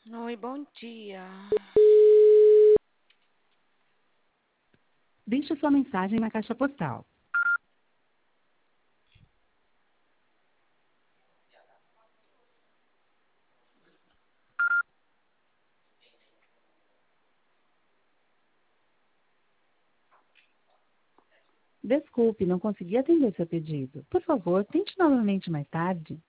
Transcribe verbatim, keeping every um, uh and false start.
Oi, bom dia. Deixe sua mensagem na caixa postal. Desculpe, não consegui atender seu pedido. Por favor, tente novamente mais tarde.